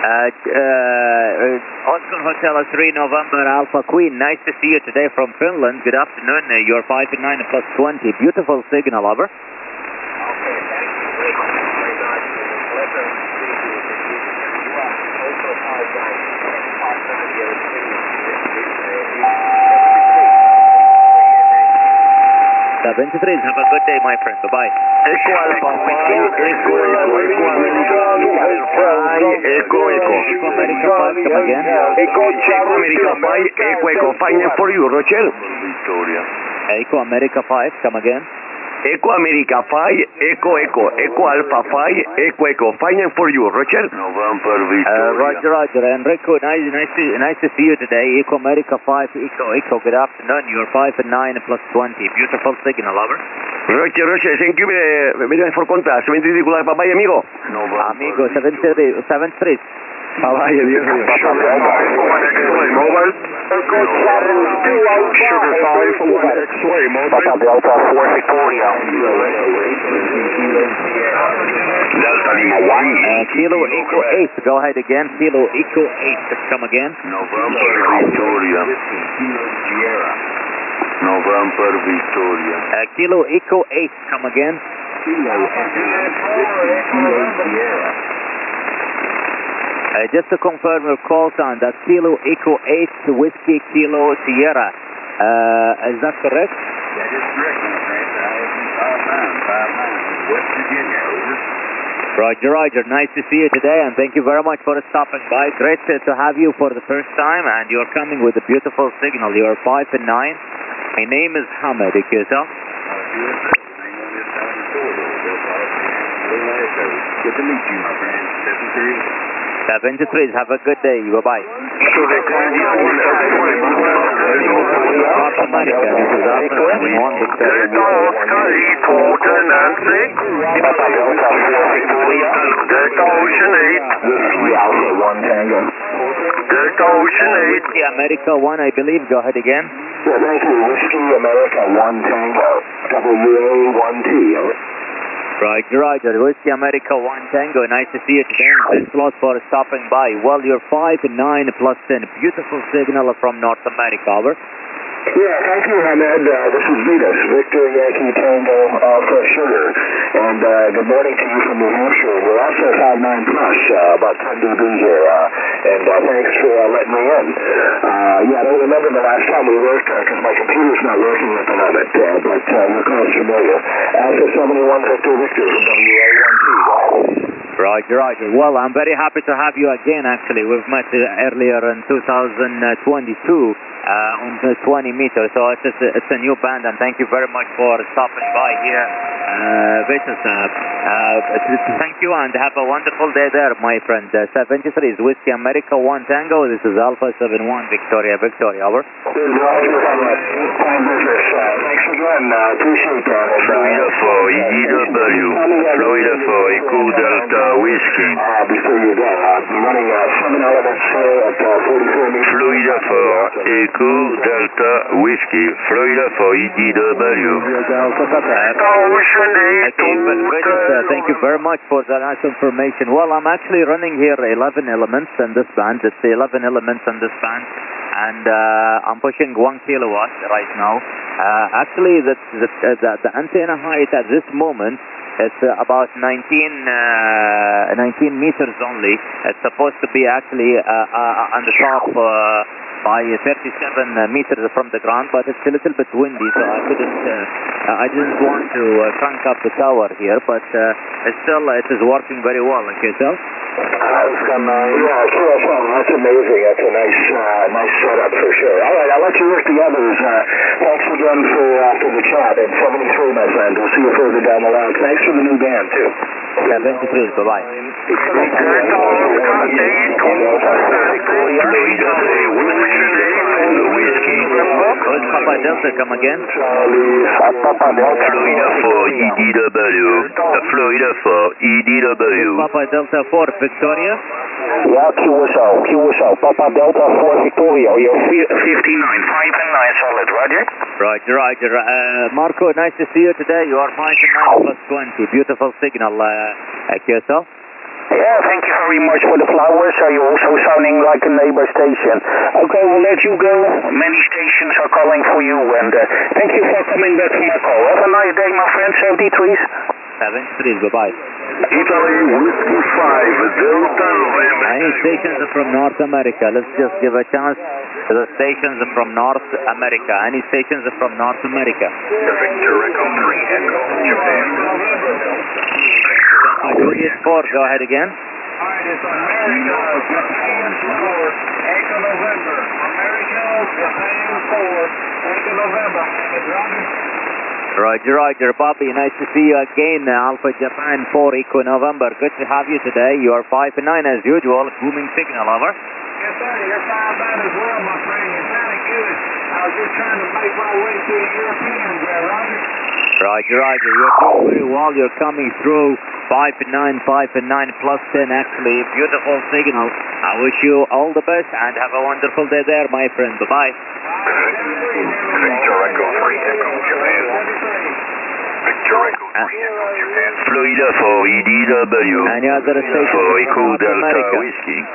Oscar Hotel 3 November Alpha Queen. Nice to see you today from Finland. Good afternoon. You're 5 and 9 plus 20. Beautiful signal, over. Okay, 73, have a good day, my friend. Bye-bye. Echo Alpha 5, Echo Echo, Echo America 5, come again. Echo America 5, Echo, fine for you, Rochelle. Victoria. Echo America 5, come again. Echo America 5, Echo Alpha 5, Echo, fine for you, Rochelle. November Victoria. Roger. Enrico, nice to see you today. Echo America 5, Echo, good afternoon. You're 5 and 9 plus 20. Beautiful signal, over. Roger, thank you very for contact. 73, bye-bye, amigo. Amigo, 73. Bye-bye, Dios mío. Mobile. Sugar 5, 1 X-Way, mobile. Delta 4 Victoria. Delta Lima 1. Kilo Echo 8, go ahead again. Kilo Echo 8, come again. November Victoria. Sierra. November Victoria. Kilo Echo 8, come again. Kilo Sierra. Just to confirm your call sign, that's Kilo Echo 8 Whiskey Kilo Sierra. Is that correct? That is correct, my friend. I am 5-9, West Virginia, over. Roger. Nice to see you today, and thank you very much for stopping by. Great to have you for the first time, and you're coming with a beautiful signal. You're 5 and 9. My name is Hamid. Yourself? Good to meet you, my friend. 73, have a good day. Bye-bye. Sugar Candy 1 North America, this is Alpha 1 Victoria. Delta Oscar 8, 4 Nancy. Delta Ocean 8. Alpha 1 Tango. Delta Ocean 8. Whiskey America 1, I believe. Go ahead again. Yeah, thank you. Whiskey America 1 Tango. WA1T, over. Roger. Whiskey America 1 Tango. Nice to see you today. Thanks a lot for stopping by. Well, you're 5 and 9 plus 10. Beautiful signal from North America, over. Yeah, thank you, Hamed. This is Venus, Victor Yankee Tango Alpha Sugar. And good morning to you from New Hampshire. We're also 5-9 plus, about 10 dB here. And thanks for letting me in. Yeah, I don't remember the last time we worked because my computer's not working at the moment. But your call's familiar. Alpha 71 Victor from WA1T. Roger. Well, I'm very happy to have you again, actually. We've met earlier in 2022 on the 20 meters, so it's a new band, and thank you very much for stopping by here. Thank you, and have a wonderful day there, my friend. 73 is Whiskey America 1 Tango. This is Alpha 71 Victoria, over. Thanks again. Appreciate that. Florida 4 EDW. Florida 4 Echo Delta Whiskey. Before you go, running 7 elements here at 44 meters. Florida 4 Echo Delta Whiskey. Florida 4 EDW. Okay, but thank you very much for that nice information. Well, I'm actually running here 11 elements in this band. It's the 11 elements in this band, and I'm pushing 1 kilowatt right now. Actually, the antenna height at this moment, it's about 19 meters only. It's supposed to be actually on the top by 37 meters from the ground, but it's a little bit windy, so I didn't want to crank up the tower here, but it is working very well. Like yourself? Yeah, that's amazing. That's a nice setup for sure. All right, I'll let you work the others. Thanks again for the chat. And 73, my friend. We'll see you further down the line. Thanks for the new band, too. 73, bye-bye. Papa Delta, come again. Florida 4 EDW. Florida 4 EDW. Papa Delta 4 Victoria. Yeah, QSO. Papa Delta 4 Victoria. You're 59, 5 and 9 solid, Roger? Roger. Marco, nice to see you today. You are 5 and 9 plus 20. Beautiful signal, QSO. Yeah, thank you very much for the flowers. You're also sounding like a neighbor station. Okay, we'll let you go. Many stations are calling for you, and thank you for coming back to my call. Have a nice day, my friend. 73s. 73s, bye-bye. Italy Whiskey 5, Delta November. Any stations from North America? Let's just give a chance to the stations from North America. Any stations from North America? Victor Echo 3 Echo, Japan. Juliet 4, go ahead again. Alright, it's America, Japan 4, Echo November. America, Japan 4, Echo November. Roger, Roger. Bobby, nice to see you again. Alpha Japan 4 Echo November. Good to have you today. You are 5 and 9 as usual. Booming signal, over. Yes, sir. You're 5-9 as well, my friend. You're sounding good. I was just trying to make my way to the Europeans there, Roger. Roger, Roger. You're doing very well. You're coming through 5 and 9, 5 and 9 plus 10 actually. Beautiful signal. I wish you all the best and have a wonderful day there, my friend. Bye-bye. Victor Echo 3 Echo, Japan. Victor Echo 3 Echo, Japan. Florida for EDW. Any other station For from Echo North Delta America? Whiskey.